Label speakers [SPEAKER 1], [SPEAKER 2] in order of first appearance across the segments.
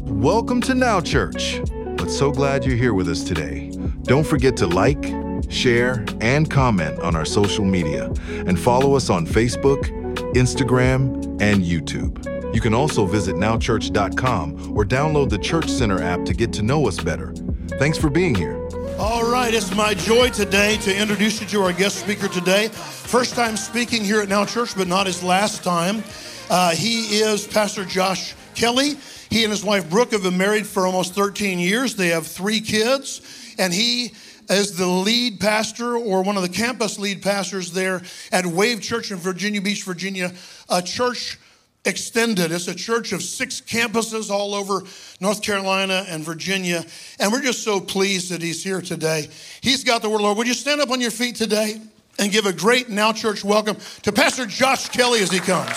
[SPEAKER 1] Welcome to Now Church. But so glad you're here with us today. Don't forget to like, share, and comment on our social media, and follow us on Facebook, Instagram, and YouTube. You can also visit nowchurch.com or download the Church Center app to get to know us better. Thanks for being here.
[SPEAKER 2] All right, it's my joy today to introduce you to our guest speaker today. First time speaking here at Now Church, but not his last time. He is Pastor Josh Kelly. He and his wife Brooke have been married for almost 13 years. They have 3 kids, and he is the lead pastor, or one of the campus lead pastors there at Wave Church in Virginia Beach, Virginia, a church extended. It's a church of 6 campuses all over North Carolina and Virginia, and we're just so pleased that he's here today. He's got the word of the Lord. Would you stand up on your feet today and give a great Now Church welcome to Pastor Josh Kelly as he comes.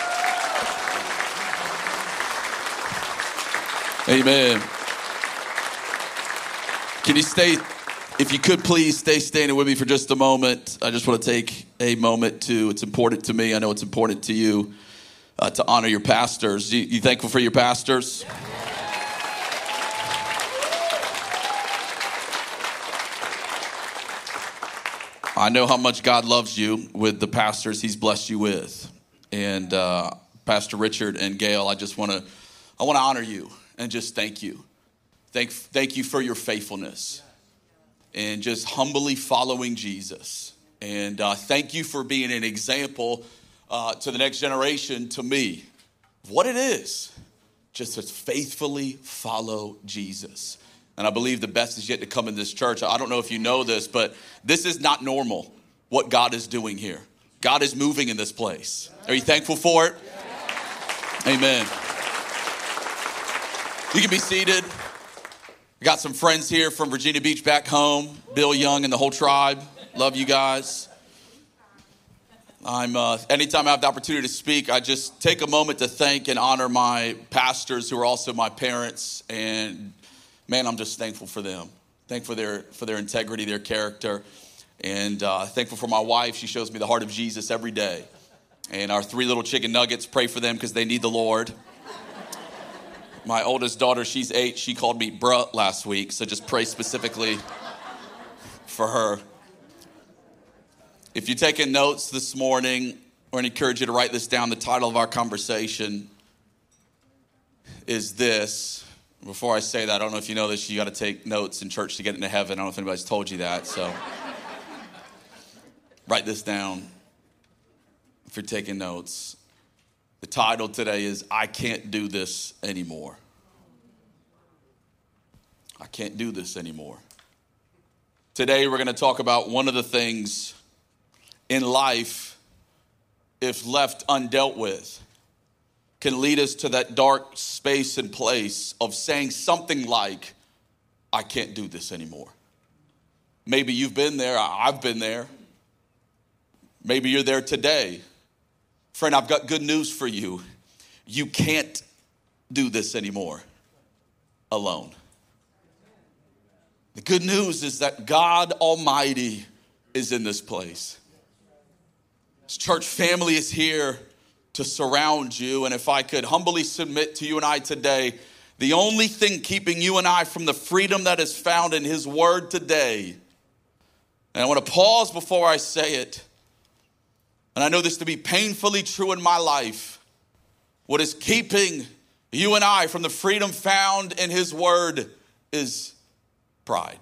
[SPEAKER 3] Amen. Can you stay, if you could please stay standing with me for just a moment. I just want to take a moment to, it's important to me, I know it's important to you, to honor your pastors. You thankful for your pastors? I know how much God loves you with the pastors he's blessed you with. And Pastor Richard and Gail, I want to honor you and just thank you. Thank you for your faithfulness and just humbly following Jesus. And thank you for being an example to the next generation, to me, of what it is just to faithfully follow Jesus. And I believe the best is yet to come in this church. I don't know if you know this, but this is not normal, what God is doing here. God is moving in this place. Are you thankful for it? Amen. You can be seated. We got some friends here from Virginia Beach back home. Bill Young and the whole tribe. Love you guys. Anytime I have the opportunity to speak, I just take a moment to thank and honor my pastors who are also my parents. And man, I'm just thankful for them. Thankful for their integrity, their character. And thankful for my wife. She shows me the heart of Jesus every day. And our 3 little chicken nuggets, pray for them because they need the Lord. My oldest daughter, she's 8. She called me bruh last week. So just pray specifically for her. If you're taking notes this morning, I want to encourage you to write this down. The title of our conversation is this. Before I say that, I don't know if you know this, you got to take notes in church to get into heaven. I don't know if anybody's told you that, so write this down if you're taking notes. The title today is, I Can't Do This Anymore. I can't do this anymore. Today we're going to talk about one of the things in life, if left undealt with, can lead us to that dark space and place of saying something like, I can't do this anymore. Maybe you've been there. I've been there. Maybe you're there today. Friend, I've got good news for you. You can't do this anymore alone. The good news is that God Almighty is in this place. This church family is here to surround you. And if I could humbly submit to you and I today, the only thing keeping you and I from the freedom that is found in his word today, and I want to pause before I say it, and I know this to be painfully true in my life, what is keeping you and I from the freedom found in his word is pride.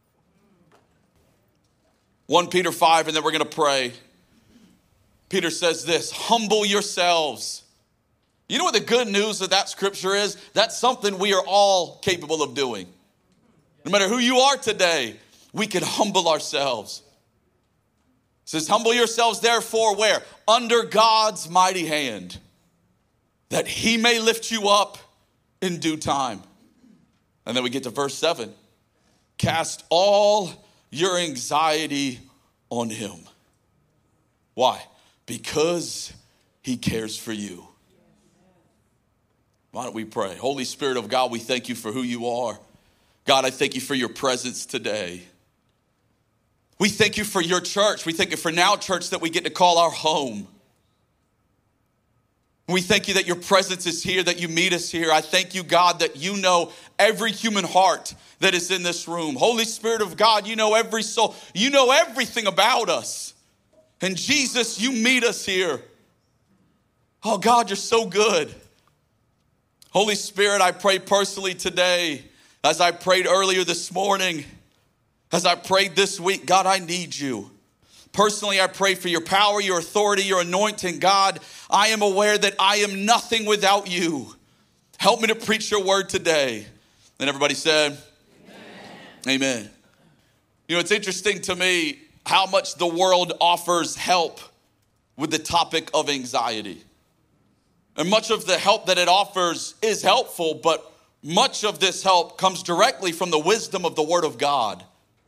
[SPEAKER 3] 1 Peter 5, and then we're going to pray. Peter says this, humble yourselves. You know what the good news of that scripture is? That's something we are all capable of doing. No matter who you are today, we can humble ourselves. It says, humble yourselves therefore where? Under God's mighty hand, that he may lift you up in due time. And then we get to verse 7. Cast all your anxiety on him. Why? Because he cares for you. Why don't we pray? Holy Spirit of God, we thank you for who you are. God, I thank you for your presence today. We thank you for your church. We thank you for Now Church that we get to call our home. We thank you that your presence is here, that you meet us here. I thank you, God, that you know every human heart that is in this room. Holy Spirit of God, you know every soul. You know everything about us. And Jesus, you meet us here. Oh, God, you're so good. Holy Spirit, I pray personally today, as I prayed earlier this morning, as I prayed this week, God, I need you. Personally, I pray for your power, your authority, your anointing. God, I am aware that I am nothing without you. Help me to preach your word today. And everybody said, amen. Amen. You know, it's interesting to me how much the world offers help with the topic of anxiety. And much of the help that it offers is helpful, but much of this help comes directly from the wisdom of the Word of God.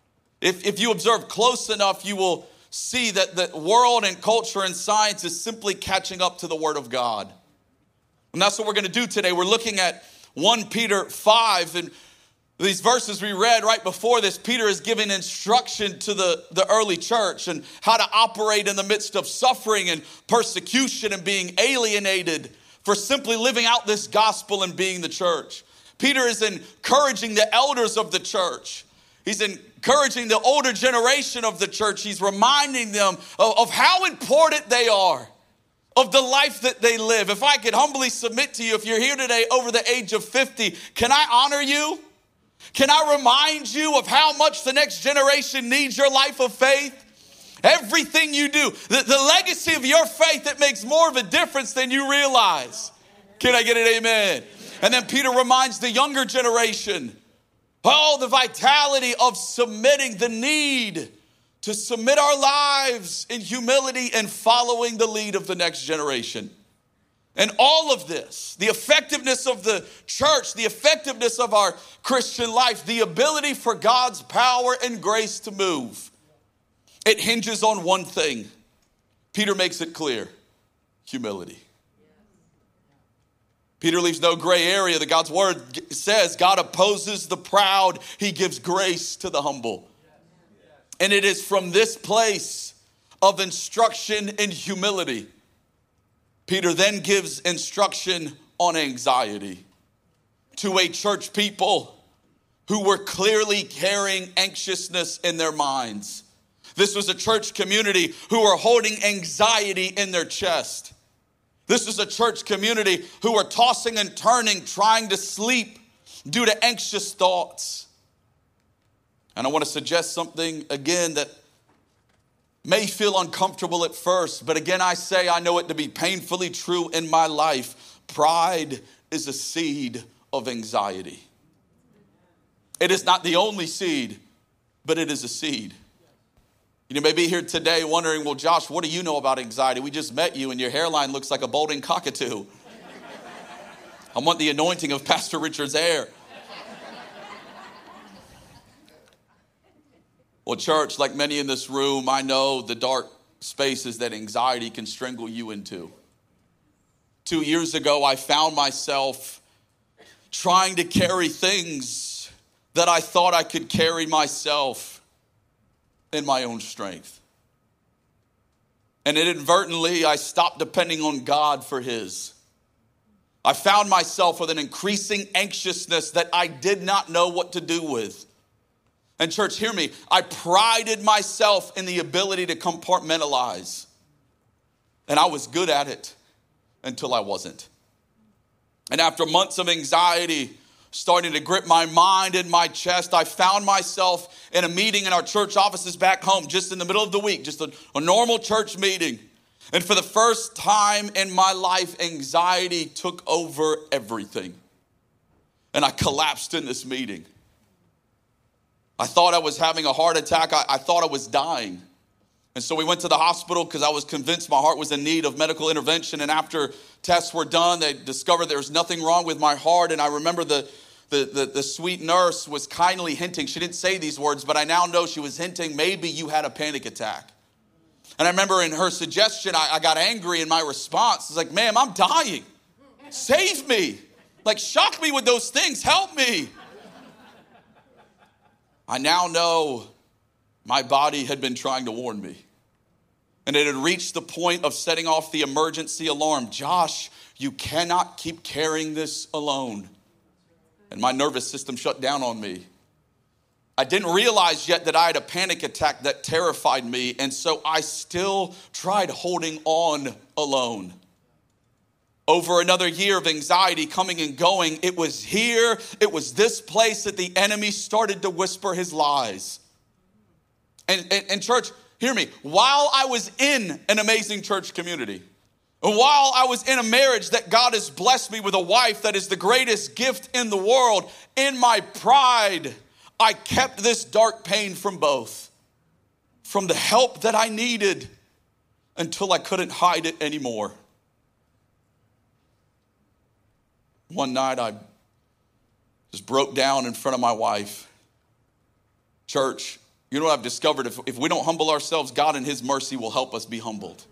[SPEAKER 3] If you observe close enough, you will see that the world and culture and science is simply catching up to the Word of God. And that's what we're going to do today. We're looking at 1 Peter 5, and these verses we read right before this, Peter is giving instruction to the early church and how to operate in the midst of suffering and persecution and being alienated for simply living out this gospel and being the church. Peter is encouraging the elders of the church. He's encouraging the older generation of the church. He's reminding them of how important they are, of the life that they live. If I could humbly submit to you, if you're here today over the age of 50, can I honor you? Can I remind you of how much the next generation needs your life of faith? Everything you do, the legacy of your faith, that makes more of a difference than you realize. Can I get an amen? And then Peter reminds the younger generation, the vitality of submitting, the need to submit our lives in humility and following the lead of the next generation. And all of this, the effectiveness of the church, the effectiveness of our Christian life, the ability for God's power and grace to move, it hinges on one thing. Peter makes it clear: humility. Peter leaves no gray area. That God's word says God opposes the proud. He gives grace to the humble. And it is from this place of instruction in humility, Peter then gives instruction on anxiety to a church people who were clearly carrying anxiousness in their minds. This was a church community who were holding anxiety in their chest. This was a church community who were tossing and turning, trying to sleep due to anxious thoughts. And I want to suggest something again that may feel uncomfortable at first, but again, I say I know it to be painfully true in my life. Pride is a seed of anxiety. It is not the only seed, but it is a seed. You may be here today wondering, well, Josh, what do you know about anxiety? We just met you and your hairline looks like a balding cockatoo. I want the anointing of Pastor Richard's hair. Well, church, like many in this room, I know the dark spaces that anxiety can strangle you into. 2 years ago, I found myself trying to carry things that I thought I could carry myself in my own strength. And inadvertently, I stopped depending on God for his. I found myself with an increasing anxiousness that I did not know what to do with. And church, hear me. I prided myself in the ability to compartmentalize. And I was good at it until I wasn't. And after months of anxiety starting to grip my mind and my chest, I found myself in a meeting in our church offices back home, just in the middle of the week, just a normal church meeting. And for the first time in my life, anxiety took over everything. And I collapsed in this meeting. I thought I was having a heart attack. I thought I was dying. And so we went to the hospital because I was convinced my heart was in need of medical intervention. And after tests were done, they discovered there was nothing wrong with my heart. And I remember the sweet nurse was kindly hinting. She didn't say these words, but I now know she was hinting, maybe you had a panic attack. And I remember in her suggestion, I got angry in my response. It's like, ma'am, I'm dying. Save me. Like, shock me with those things. Help me. I now know my body had been trying to warn me. And it had reached the point of setting off the emergency alarm. Josh, you cannot keep carrying this alone. And my nervous system shut down on me. I didn't realize yet that I had a panic attack that terrified me, and so I still tried holding on alone. Over another year of anxiety coming and going, it was this place that the enemy started to whisper his lies. And church, hear me, while I was in an amazing church community, and while I was in a marriage that God has blessed me with a wife that is the greatest gift in the world, in my pride, I kept this dark pain from both, from the help that I needed until I couldn't hide it anymore. One night I just broke down in front of my wife. Church, you know what I've discovered? If we don't humble ourselves, God in his mercy will help us be humbled.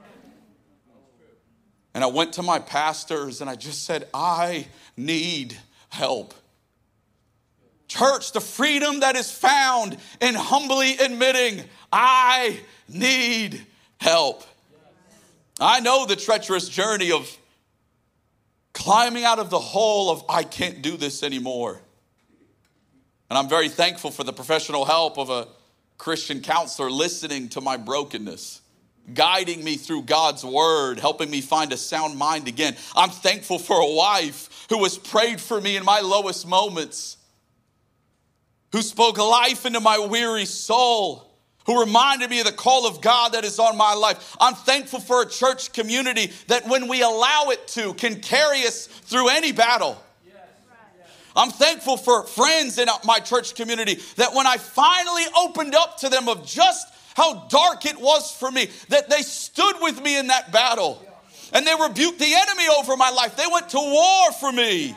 [SPEAKER 3] And I went to my pastors and I just said, I need help. Church, the freedom that is found in humbly admitting, I need help. I know the treacherous journey of climbing out of the hole of I can't do this anymore. And I'm very thankful for the professional help of a Christian counselor listening to my brokenness, guiding me through God's word, helping me find a sound mind again. I'm thankful for a wife who has prayed for me in my lowest moments, who spoke life into my weary soul, who reminded me of the call of God that is on my life. I'm thankful for a church community that when we allow it to, can carry us through any battle. I'm thankful for friends in my church community that when I finally opened up to them of just how dark it was for me, that they stood with me in that battle. And they rebuked the enemy over my life. They went to war for me.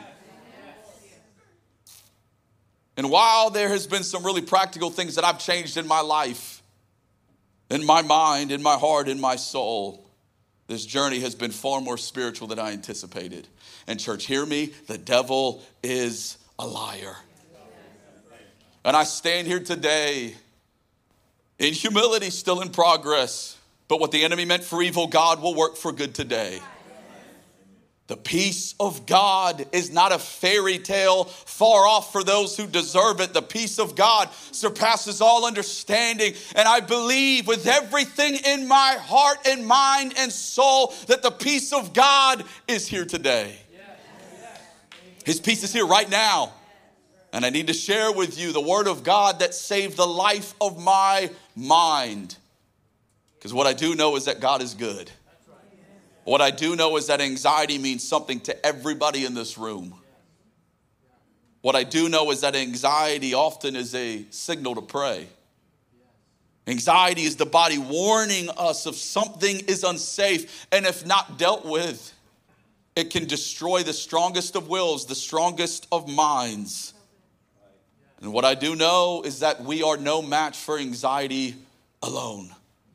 [SPEAKER 3] And while there has been some really practical things that I've changed in my life, in my mind, in my heart, in my soul, this journey has been far more spiritual than I anticipated. And church, hear me, the devil is a liar. And I stand here today in humility, still in progress. But what the enemy meant for evil, God will work for good today. The peace of God is not a fairy tale far off for those who deserve it. The peace of God surpasses all understanding. And I believe with everything in my heart and mind and soul that the peace of God is here today. His peace is here right now. And I need to share with you the word of God that saved the life of my mind. Because what I do know is that God is good. What I do know is that anxiety means something to everybody in this room. What I do know is that anxiety often is a signal to pray. Anxiety is the body warning us if something is unsafe, and if not dealt with, it can destroy the strongest of wills, the strongest of minds. And what I do know is that we are no match for anxiety alone.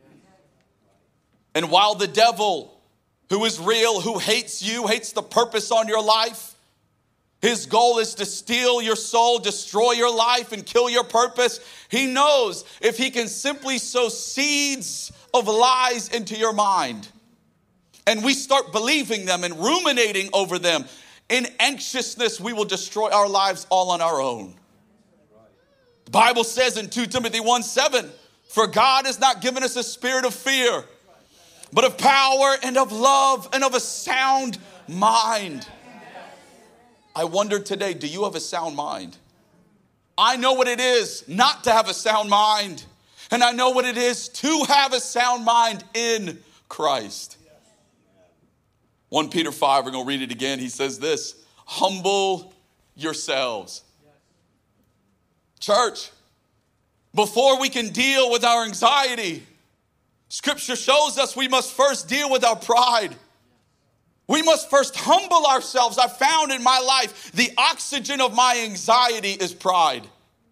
[SPEAKER 3] And while the devil, who is real, who hates you, hates the purpose on your life, his goal is to steal your soul, destroy your life, and kill your purpose. He knows if he can simply sow seeds of lies into your mind, and we start believing them and ruminating over them, in anxiousness, we will destroy our lives all on our own. The Bible says in 2 Timothy 1:7, for God has not given us a spirit of fear, but of power and of love and of a sound mind. I wonder today, do you have a sound mind? I know what it is not to have a sound mind. And I know what it is to have a sound mind in Christ. 1 Peter 5, we're going to read it again. He says this, humble yourselves. Church, before we can deal with our anxiety, Scripture shows us we must first deal with our pride. We must first humble ourselves. I found in my life the oxygen of my anxiety is pride.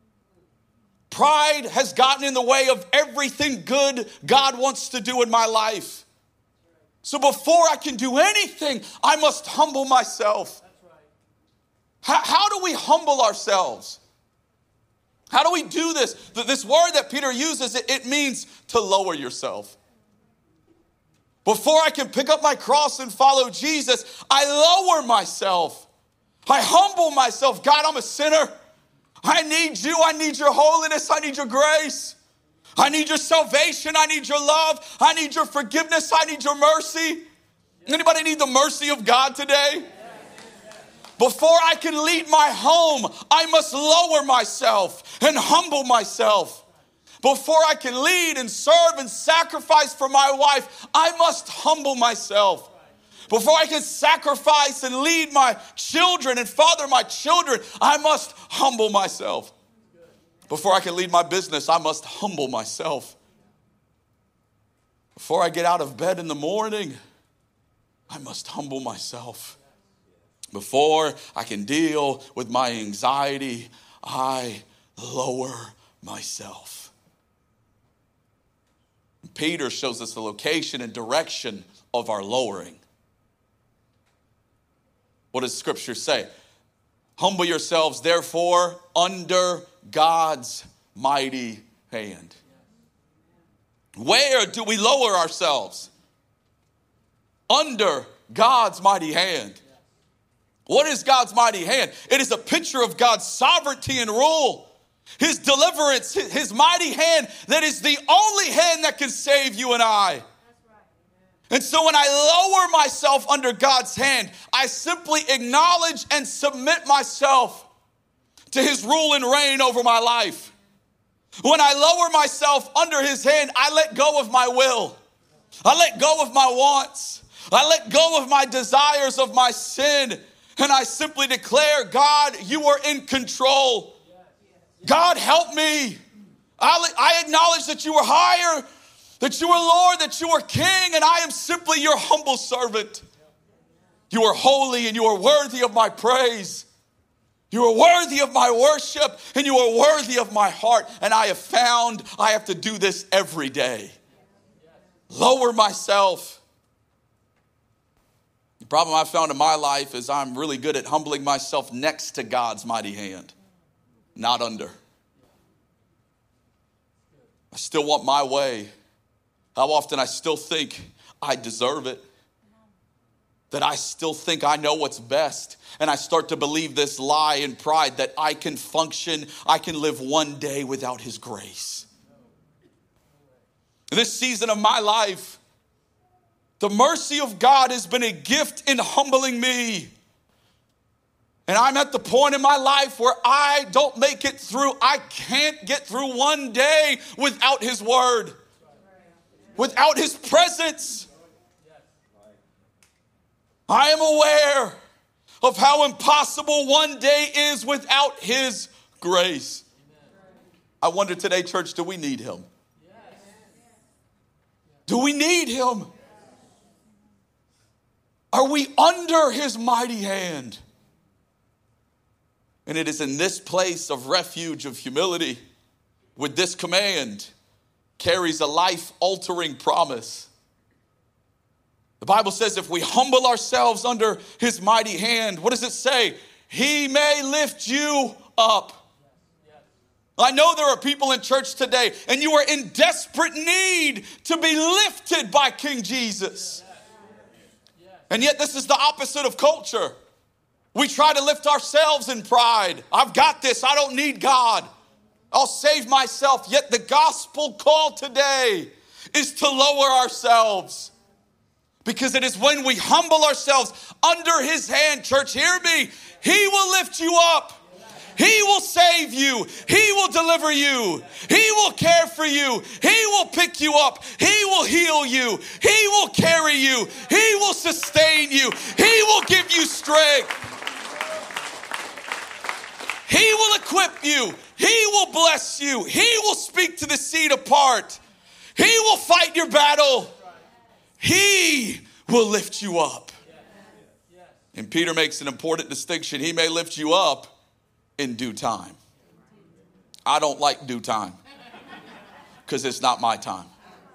[SPEAKER 3] Pride has gotten in the way of everything good God wants to do in my life. So before I can do anything, I must humble myself. How do we humble ourselves? How do we do this? This word that Peter uses, it means to lower yourself. Before I can pick up my cross and follow Jesus, I lower myself. I humble myself. God, I'm a sinner. I need you. I need your holiness. I need your grace. I need your salvation. I need your love. I need your forgiveness. I need your mercy. Anybody need the mercy of God today? Before I can lead my home, I must lower myself and humble myself. Before I can lead and serve and sacrifice for my wife, I must humble myself. Before I can sacrifice and lead my children and father my children, I must humble myself. Before I can lead my business, I must humble myself. Before I get out of bed in the morning, I must humble myself. Before I can deal with my anxiety, I lower myself. Peter shows us the location and direction of our lowering. What does Scripture say? Humble yourselves, therefore, under God's mighty hand. Where do we lower ourselves? Under God's mighty hand. What is God's mighty hand? It is a picture of God's sovereignty and rule. His deliverance, his mighty hand that is the only hand that can save you and I. And so when I lower myself under God's hand, I simply acknowledge and submit myself to his rule and reign over my life. When I lower myself under his hand, I let go of my will. I let go of my wants. I let go of my desires of my sin. And I simply declare, God, you are in control. God, help me. I acknowledge that you are higher, that you are Lord, that you are King, and I am simply your humble servant. You are holy and you are worthy of my praise. You are worthy of my worship and you are worthy of my heart. And I have found I have to do this every day. Lower myself. The problem I found in my life is I'm really good at humbling myself next to God's mighty hand. Not under. I still want my way. How often I still think I deserve it. That I still think I know what's best. And I start to believe this lie and pride that I can function, I can live one day without his grace. In this season of my life, the mercy of God has been a gift in humbling me. And I'm at the point in my life where I don't make it through. I can't get through one day without his word, without his presence. I am aware of how impossible one day is without his grace. I wonder today, church, do we need him? Do we need him? Are we under his mighty hand? And it is in this place of refuge, of humility, with this command, carries a life-altering promise. The Bible says if we humble ourselves under his mighty hand, what does it say? He may lift you up. I know there are people in church today, and you are in desperate need to be lifted by King Jesus. And yet this is the opposite of culture. We try to lift ourselves in pride. I've got this. I don't need God. I'll save myself. Yet the gospel call today is to lower ourselves. Because it is when we humble ourselves under his hand, church, hear me, he will lift you up. He will save you. He will deliver you. He will care for you. He will pick you up. He will heal you. He will carry you. He will sustain you. He will give you strength. He will equip you. He will bless you. He will speak to the seed apart. He will fight your battle. He will lift you up. And Peter makes an important distinction. He may lift you up in due time. I don't like due time because it's not my time.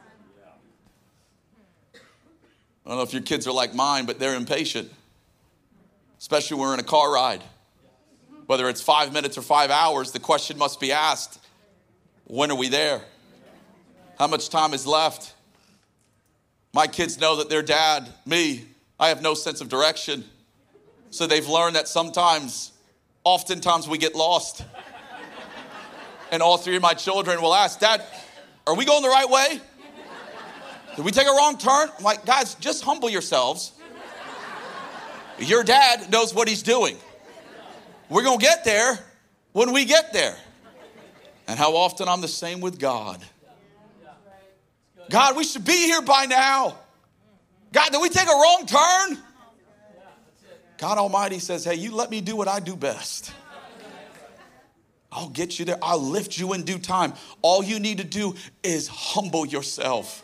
[SPEAKER 3] I don't know if your kids are like mine, but they're impatient, especially when we're in a car ride. Whether it's 5 minutes or 5 hours, the question must be asked, when are we there? How much time is left? My kids know that their dad, me, I have no sense of direction. So they've learned that oftentimes we get lost. And all three of my children will ask, Dad, are we going the right way? Did we take a wrong turn? I'm like, guys, just humble yourselves. Your dad knows what he's doing. We're going to get there when we get there. And how often I'm the same with God. God, we should be here by now. God, did we take a wrong turn? God Almighty says, hey, you let me do what I do best. I'll get you there. I'll lift you in due time. All you need to do is humble yourself.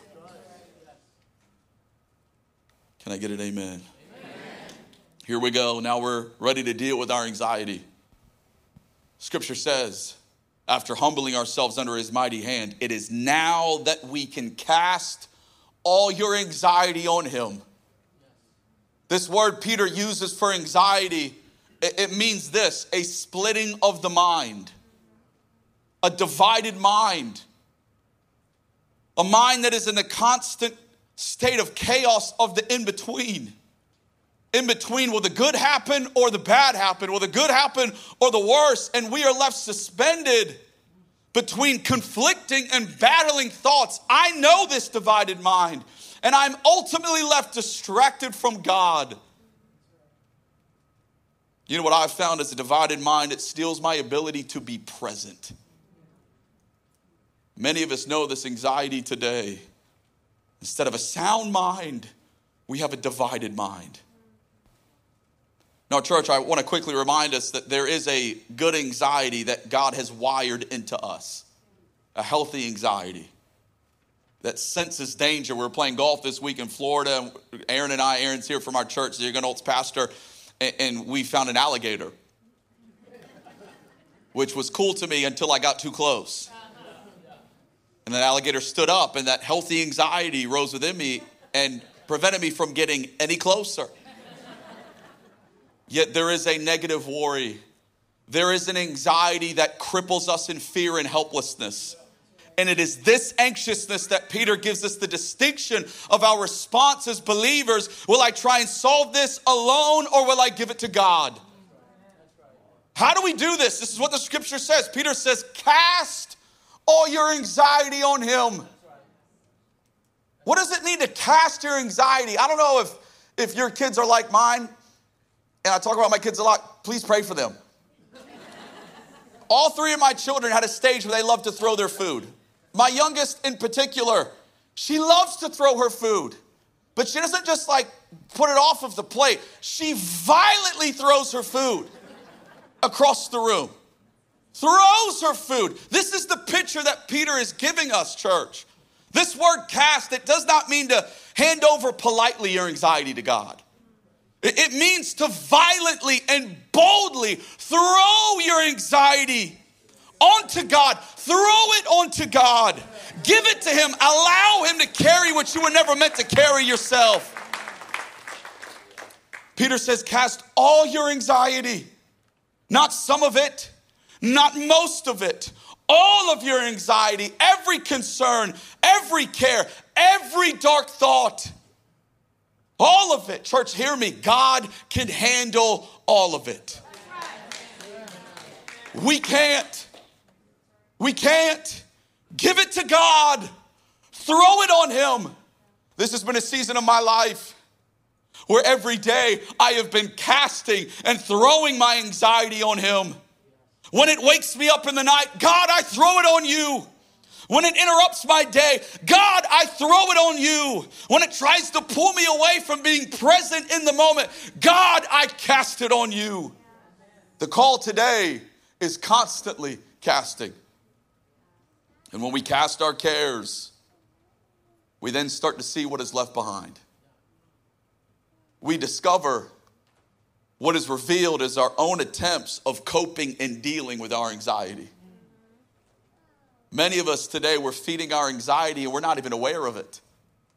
[SPEAKER 3] Can I get an amen? Amen? Here we go. Now we're ready to deal with our anxiety. Scripture says, after humbling ourselves under his mighty hand, it is now that we can cast all your anxiety on him. This word Peter uses for anxiety, it means this, a splitting of the mind, a divided mind, a mind that is in a constant state of chaos of the in-between. In-between, will the good happen or the bad happen? Will the good happen or the worse? And we are left suspended between conflicting and battling thoughts. I know this divided mind, and I'm ultimately left distracted from God. You know what I've found as a divided mind? It steals my ability to be present. Many of us know this anxiety today. Instead of a sound mind, we have a divided mind. Now, church, I want to quickly remind us that there is a good anxiety that God has wired into us. A healthy anxiety that senses danger. We were playing golf this week in Florida. Aaron's here from our church, the Young Adults pastor, and we found an alligator, which was cool to me until I got too close. And the alligator stood up, and that healthy anxiety rose within me and prevented me from getting any closer. Yet there is a negative worry. There is an anxiety that cripples us in fear and helplessness. And it is this anxiousness that Peter gives us the distinction of our response as believers. Will I try and solve this alone, or will I give it to God? How do we do this? This is what the scripture says. Peter says, cast all your anxiety on him. What does it mean to cast your anxiety? I don't know if your kids are like mine, and I talk about my kids a lot. Please pray for them. All three of my children had a stage where they loved to throw their food. My youngest in particular, she loves to throw her food, but she doesn't just like put it off of the plate. She violently throws her food across the room. Throws her food. This is the picture that Peter is giving us, church. This word cast, it does not mean to hand over politely your anxiety to God. It means to violently and boldly throw your anxiety onto God. Throw it onto God. Give it to him. Allow him to carry what you were never meant to carry yourself. Peter says, cast all your anxiety. Not some of it. Not most of it. All of your anxiety, every concern, every care, every dark thought. All of it. Church, hear me. God can handle all of it. We can't. We can't. Give it to God. Throw it on him. This has been a season of my life where every day I have been casting and throwing my anxiety on him. When it wakes me up in the night, God, I throw it on you. When it interrupts my day, God, I throw it on you. When it tries to pull me away from being present in the moment, God, I cast it on you. The call today is constantly casting. And when we cast our cares, we then start to see what is left behind. We discover what is revealed as our own attempts of coping and dealing with our anxiety. Many of us today, we're feeding our anxiety and we're not even aware of it.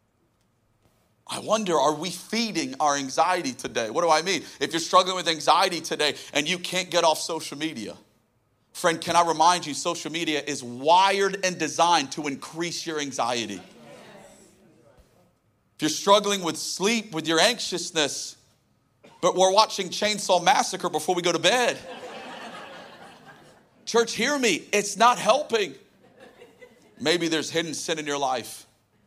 [SPEAKER 3] I wonder, are we feeding our anxiety today? What do I mean? If you're struggling with anxiety today and you can't get off social media, friend, can I remind you, social media is wired and designed to increase your anxiety. If you're struggling with sleep, with your anxiousness, but we're watching Chainsaw Massacre before we go to bed. Church, hear me. It's not helping. Maybe there's hidden sin in your life.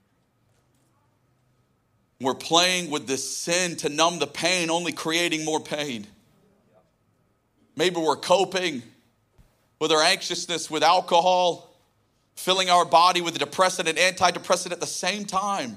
[SPEAKER 3] We're playing with this sin to numb the pain, only creating more pain. Maybe we're coping with our anxiousness with alcohol, filling our body with a depressant and antidepressant at the same time.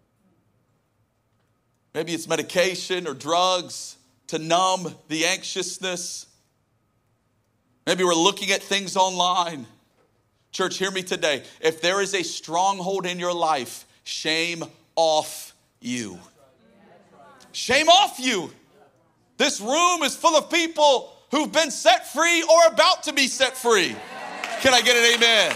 [SPEAKER 3] Maybe it's medication or drugs to numb the anxiousness. Maybe we're looking at things online. Church, hear me today. If there is a stronghold in your life, shame off you. Shame off you. This room is full of people who've been set free or about to be set free. Can I get an amen?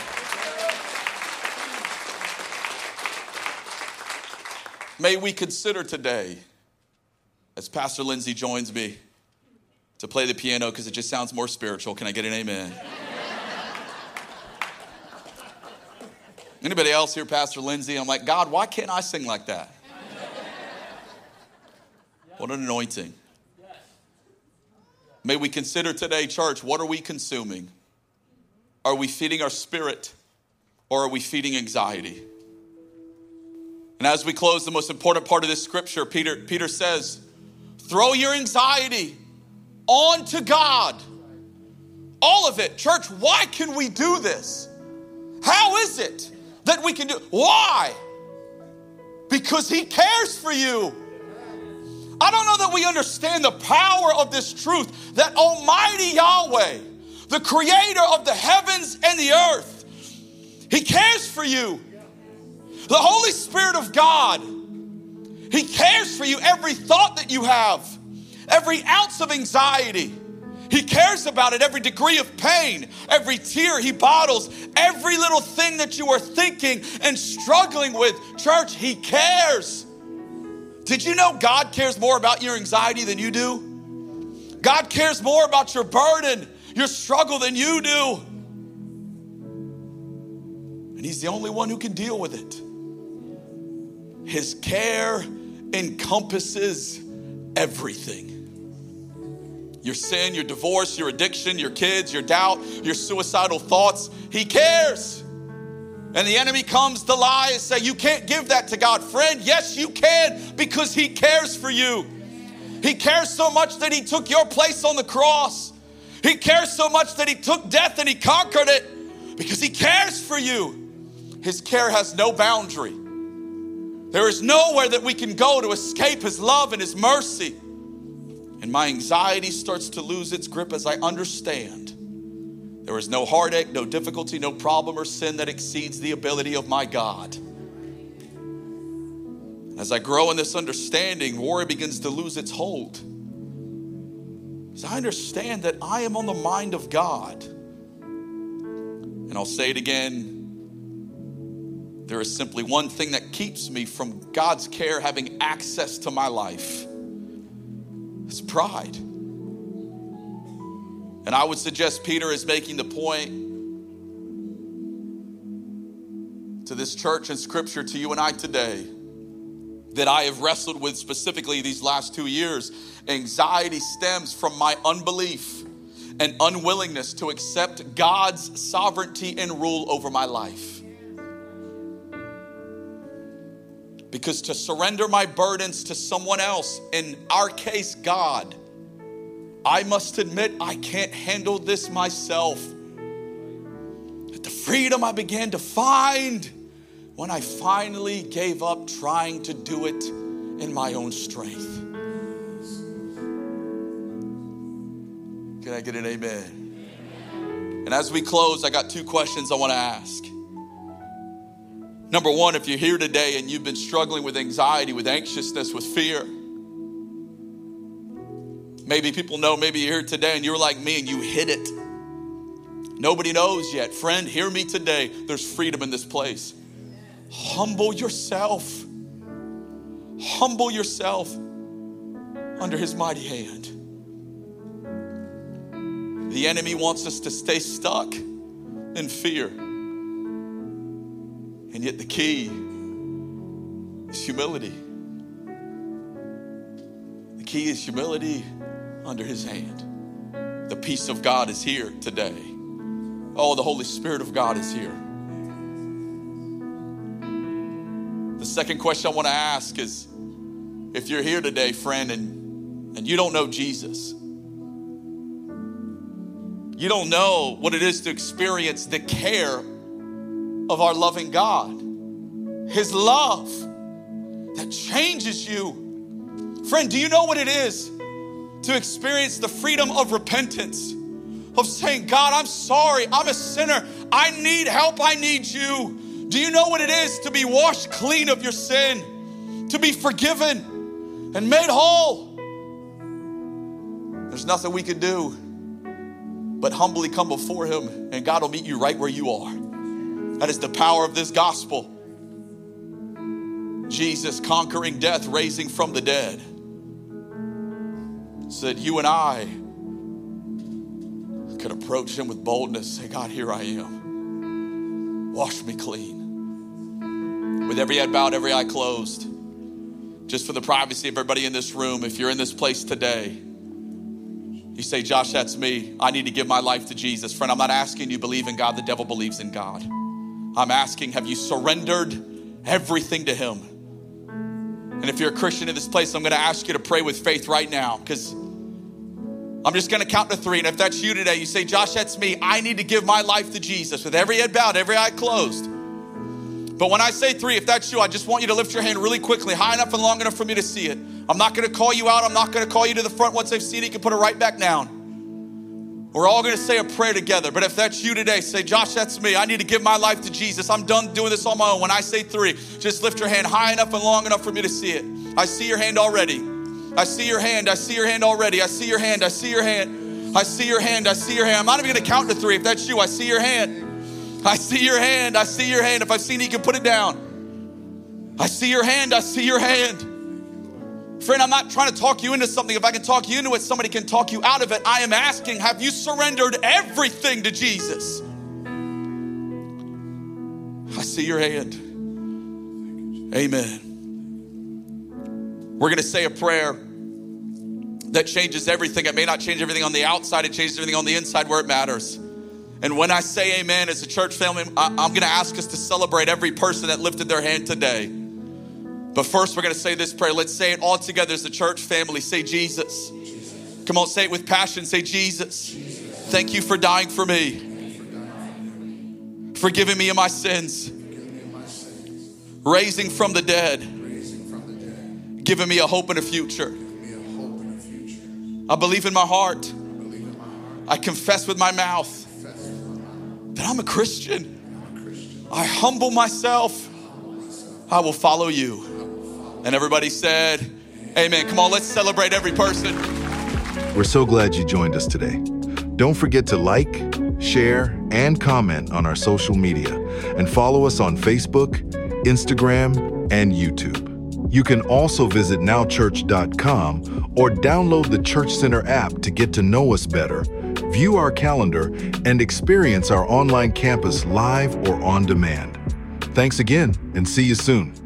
[SPEAKER 3] May we consider today, as Pastor Lindsay joins me to play the piano because it just sounds more spiritual. Can I get an amen? Anybody else hear Pastor Lindsay? I'm like, God, why can't I sing like that? What an anointing. May we consider today, church, what are we consuming? Are we feeding our spirit or are we feeding anxiety? And as we close, the most important part of this scripture, Peter says, throw your anxiety onto God. All of it. Church, why can we do this? How is it that we can do it? Why? Because he cares for you. I don't know that we understand the power of this truth, that Almighty Yahweh, the creator of the heavens and the earth, he cares for you. The Holy Spirit of God, he cares for you. Every thought that you have, every ounce of anxiety, he cares about it. Every degree of pain, every tear he bottles, every little thing that you are thinking and struggling with. Church, he cares. Did you know God cares more about your anxiety than you do? God cares more about your burden, your struggle than you do. And he's the only one who can deal with it. His care encompasses everything. Your sin, your divorce, your addiction, your kids, your doubt, your suicidal thoughts. He cares. And the enemy comes to lie and say, you can't give that to God. Friend, yes, you can, because he cares for you. He cares so much that he took your place on the cross. He cares so much that he took death and he conquered it because he cares for you. His care has no boundary. There is nowhere that we can go to escape his love and his mercy. And my anxiety starts to lose its grip as I understand there is no heartache, no difficulty, no problem or sin that exceeds the ability of my God. As I grow in this understanding, worry begins to lose its hold. As I understand that I am on the mind of God. And I'll say it again. There is simply one thing that keeps me from God's care having access to my life. It's pride. And I would suggest Peter is making the point to this church and scripture to you and I today that I have wrestled with specifically these last 2 years. Anxiety stems from my unbelief and unwillingness to accept God's sovereignty and rule over my life. Because to surrender my burdens to someone else, in our case, God, I must admit I can't handle this myself. But the freedom I began to find when I finally gave up trying to do it in my own strength. Can I get an amen? And as we close, I got 2 questions I want to ask. Number one, if you're here today and you've been struggling with anxiety, with anxiousness, with fear, maybe people know, maybe you're here today and you're like me and you hid it. Nobody knows yet. Friend, hear me today. There's freedom in this place. Humble yourself. Humble yourself under his mighty hand. The enemy wants us to stay stuck in fear. And yet the key is humility. The key is humility under his hand. The peace of God is here today. Oh, the Holy Spirit of God is here. The second question I want to ask is, if you're here today, friend, and you don't know Jesus, you don't know what it is to experience the care of our loving God, his love that changes you. Friend, do you know what it is to experience the freedom of repentance, of saying, God, I'm sorry, I'm a sinner, I need help, I need you. Do you know what it is to be washed clean of your sin, to be forgiven and made whole? There's nothing we can do but humbly come before him, and God will meet you right where you are. That is the power of this gospel. Jesus conquering death, raising from the dead, so that you and I could approach him with boldness, say, God, here I am. Wash me clean. With every head bowed, every eye closed, just for the privacy of everybody in this room, if you're in this place today, you say, Josh, that's me. I need to give my life to Jesus. Friend, I'm not asking you believe in God. The devil believes in God. I'm asking, have you surrendered everything to him? And if you're a Christian in this place, I'm going to ask you to pray with faith right now, because I'm just going to count to 3. And if that's you today, you say, Josh, that's me. I need to give my life to Jesus. With every head bowed, every eye closed. But when I say 3, if that's you, I just want you to lift your hand really quickly, high enough and long enough for me to see it. I'm not going to call you out. I'm not going to call you to the front. Once I've seen it, you can put it right back down. We're all going to say a prayer together. But if that's you today, say, Josh, that's me. I need to give my life to Jesus. I'm done doing this on my own. When I say 3, just lift your hand high enough and long enough for me to see it. I see your hand already. I see your hand. I see your hand already. I see your hand. I see your hand. I see your hand. I see your hand. I'm not even going to count to 3. If that's you, I see your hand. I see your hand. I see your hand. If I've seen it, you can put it down. I see your hand. I see your hand. Friend, I'm not trying to talk you into something. If I can talk you into it, somebody can talk you out of it. I am asking, have you surrendered everything to Jesus? I see your hand. Amen. We're going to say a prayer that changes everything. It may not change everything on the outside. It changes everything on the inside where it matters. And when I say amen, as a church family, I'm going to ask us to celebrate every person that lifted their hand today. But first, we're going to say this prayer. Let's say it all together as a church family. Say, Jesus. Come on, say it with passion. Say, Jesus. Thank you for dying for me. Forgiving me of my sins. Raising from the dead. Giving me a hope and a future. I believe in my heart. I confess with my mouth that I'm a Christian. I humble myself. I will follow you. And everybody said, amen. Come on, let's celebrate every person.
[SPEAKER 1] We're so glad you joined us today. Don't forget to like, share, and comment on our social media, and follow us on Facebook, Instagram, and YouTube. You can also visit nowchurch.com or download the Church Center app to get to know us better, view our calendar, and experience our online campus live or on demand. Thanks again, and see you soon.